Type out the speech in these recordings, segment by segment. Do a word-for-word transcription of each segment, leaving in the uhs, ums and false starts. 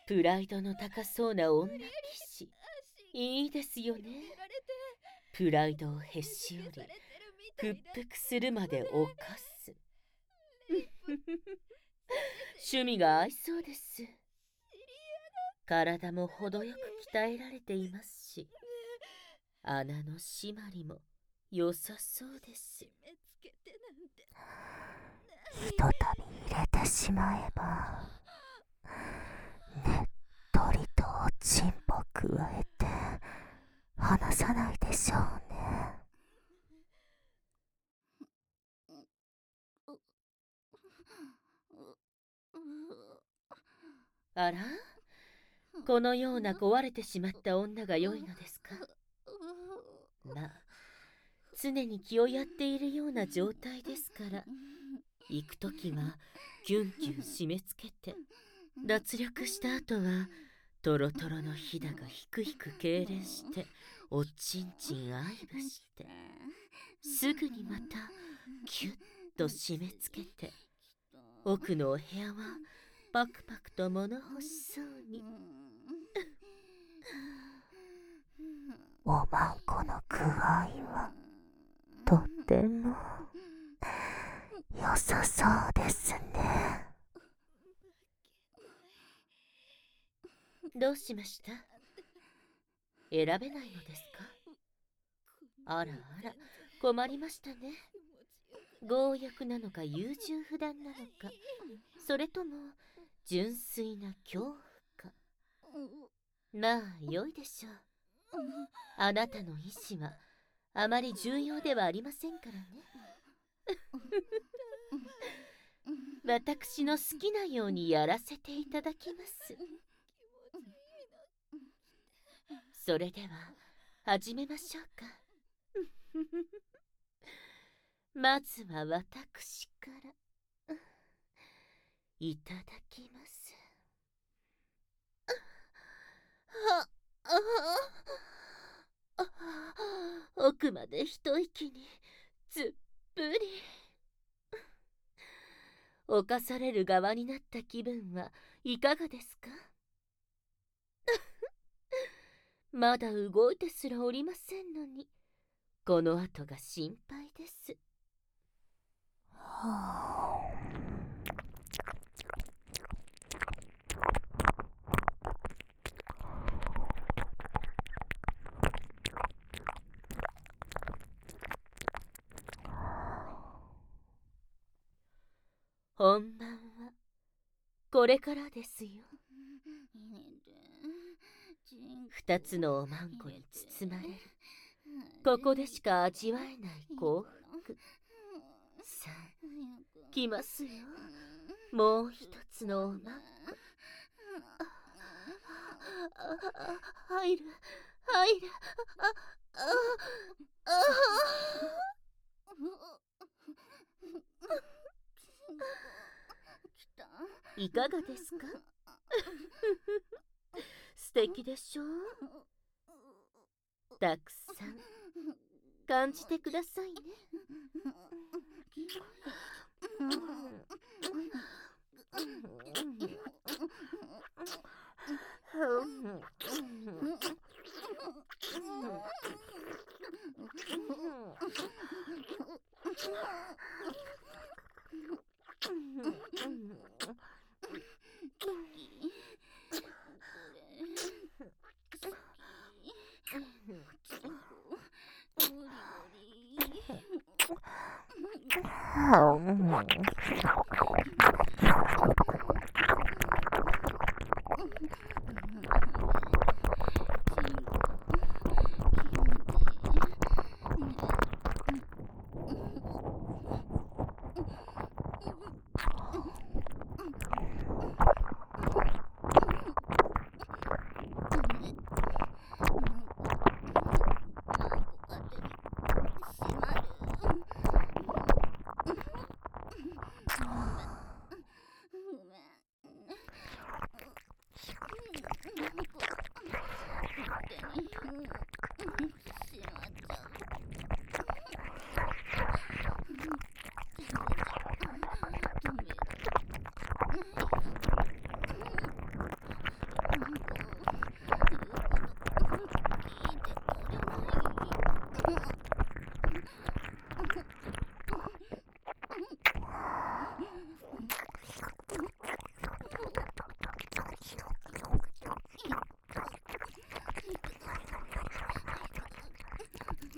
プライドの高そうな女騎士。いいですよね。プライドをへし折り、屈服するまで犯す。趣味が合いそうです。体も程よく鍛えられていますし、穴の締まりも良さそうです。 ひとたび入れてしまえば、ねっとりとおちんぽ加えて離さないでしょうね。 あら、このような壊れてしまった女が良いのですか？まあ、常に気をやっているような状態ですから、行くときはキュンキュン締め付けて、脱力した後はトロトロのひだがひくひく痙攣しておちんちん愛撫して、すぐにまたキュッと締め付けて、奥のお部屋はパクパクと物欲しそうに。 おまんこの具合はとっても良さそうですね。 どうしました？選べないのですか？あらあら、困りましたね。強欲なのか優柔不断なのか、それとも純粋な恐怖か。まあ良いでしょう。あなたの意志はあまり重要ではありませんからね。私の好きなようにやらせていただきます。それでは始めましょうか。まずは私からいただきます。はああ奥まで一息にずっぷり。犯される側になった気分はいかがですか？まだ動いてすらおりませんのに、この後が心配です。 はあ、 本番はこれからですよ。二つのおまんこに包まれる、ここでしか味わえない幸福。さあ、来ますよ。もう一つのおまんこ。あ、入る、入る。あ、あ、あ。いかがですか？素敵でしょう？たくさん感じてくださいね。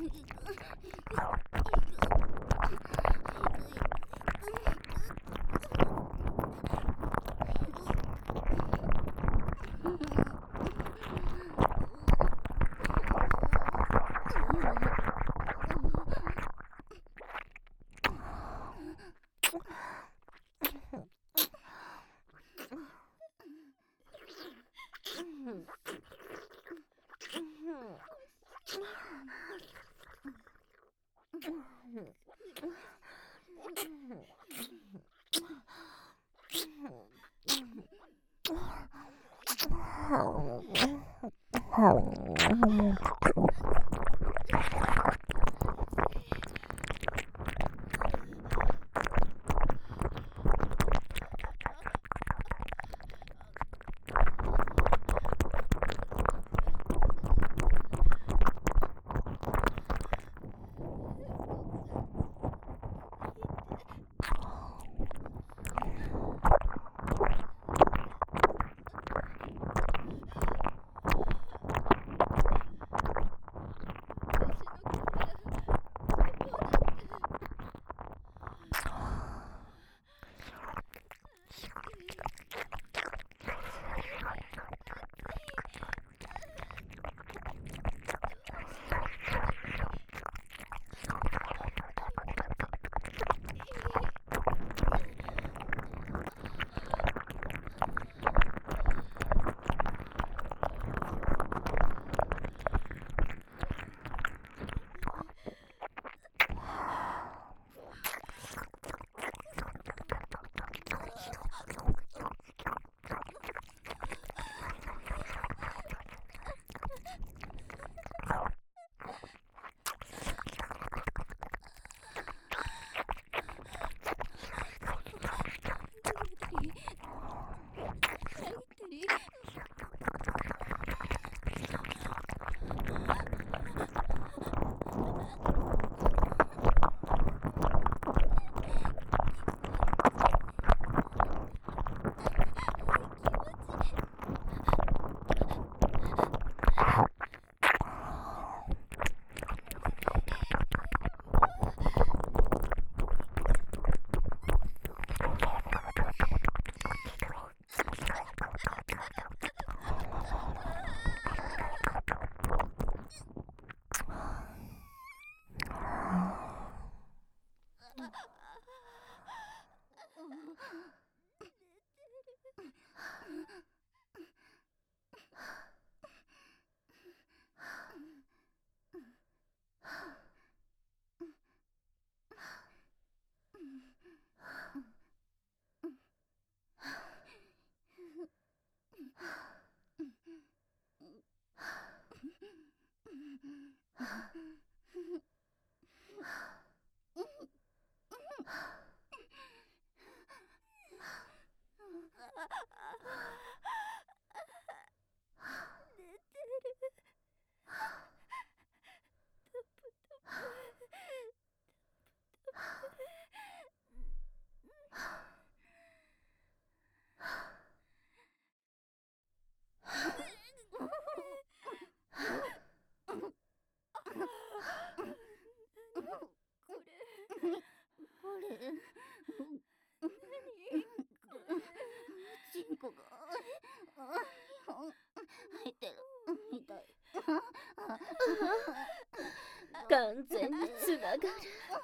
完全につながる。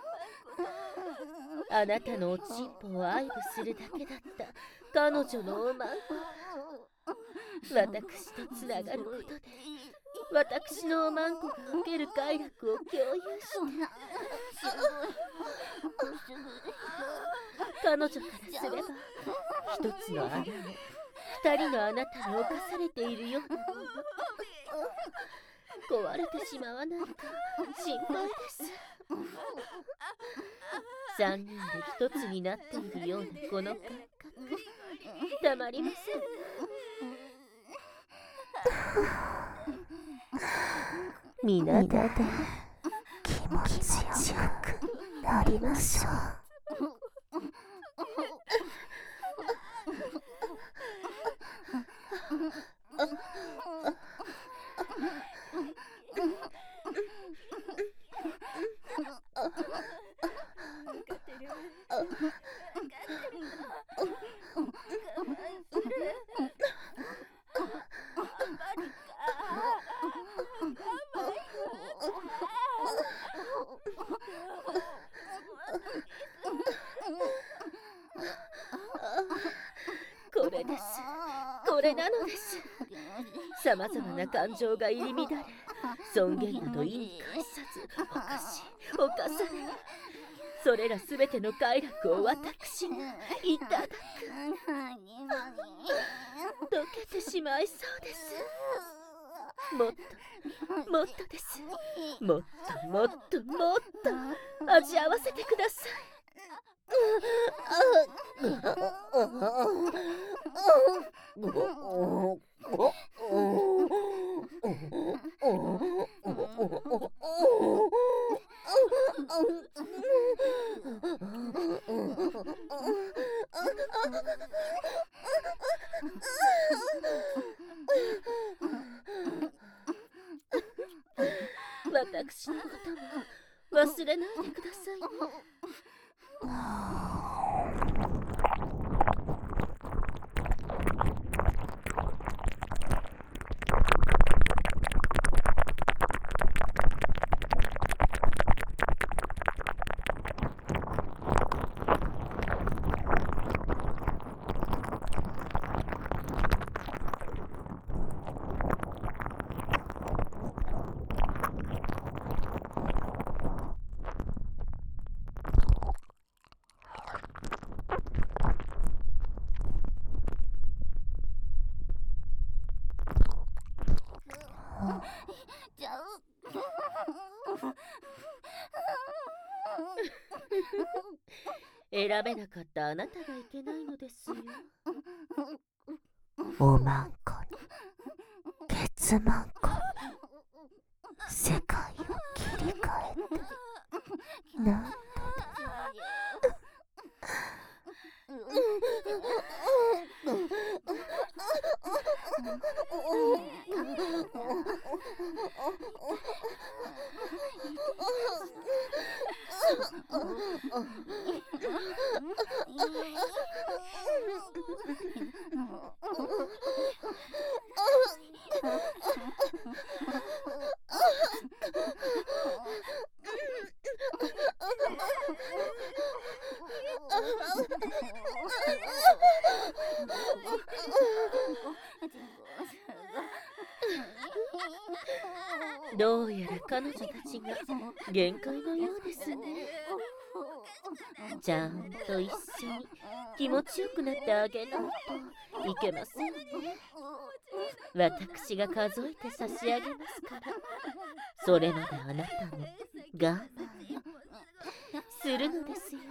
あなたのおちんぽを愛撫するだけだった彼女のおまんこ。私とつながることで私のおまんこが受ける快楽を共有して彼女からすれば一つの穴を二人のあなたに侵されているようなもの。壊れてしまわないか心配です。三人で一つになっているようなこの感覚、たまりません。皆で気持ちよくなりましょう。 なのです。さまざまな感情が入り乱れ、尊厳など意に介さず、犯し犯され、それらすべての快楽を私がいただく。溶けてしまいそうです。もっともっとです。もっともっともっと味合わせてください。私のことも忘れないでくださいね。選べなかったあなたがいけないのですよ。 おまんこにケツまんこに世界を切り替えてなんとどうやら彼女たちが限界のようですね。ちゃんと一緒に気持ちよくなってあげないといけませんね。私が数えて差し上げますから、それまであなたも我慢するのですよ。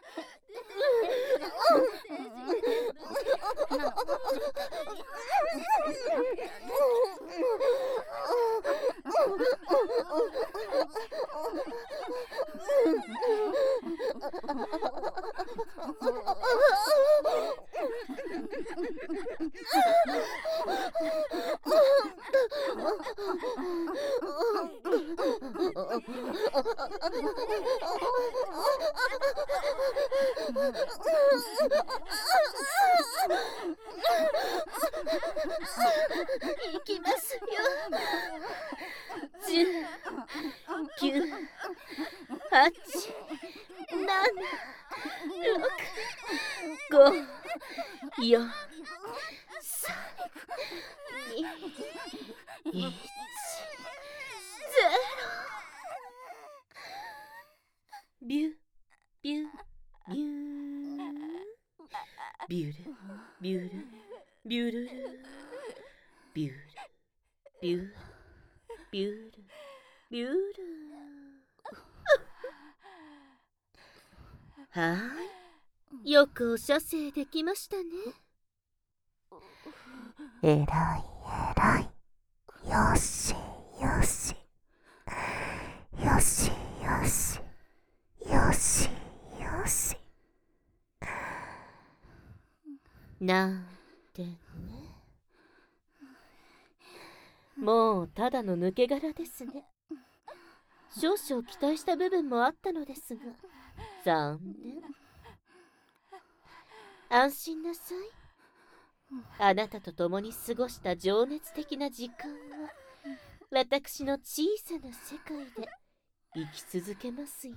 行きますよ。じゅう、きゅう、はち、なな、ろく、ご、よん、さん、に、いち、ゼロ。ビュビュビュービュルビュルビュルルビュルビュルビュルビュルはーい、よくお射精できましたね。 えらいえらい。よしよしよしよしよしよしなんてね。もうただの抜け殻ですね。少々期待した部分もあったのですが、残念。安心なさい。あなたと共に過ごした情熱的な時間は、私の小さな世界で生き続けますよ。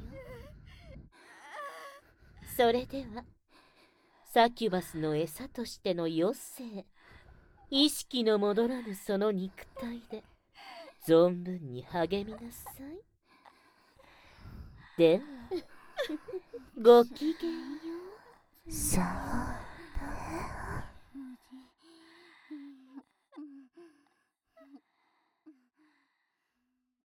それでは、サキュバスの餌としての余生、 意識の戻らぬその肉体で存分に励みなさい。ではごきげんよう。 さあ